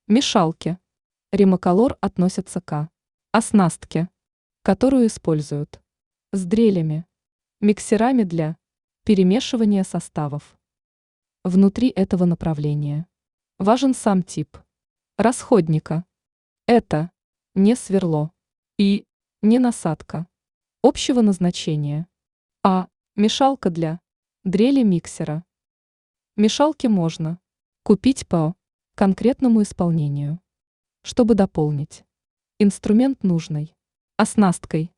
Мешалки. Римоколор относится к оснастке, которую используют с дрелями, миксерами для перемешивания составов. Внутри этого направления важен сам тип расходника. Это не сверло и не насадка общего назначения, а мешалка для дрели миксера. Мешалки можно купить по конкретному исполнению, чтобы дополнить инструмент нужной оснасткой.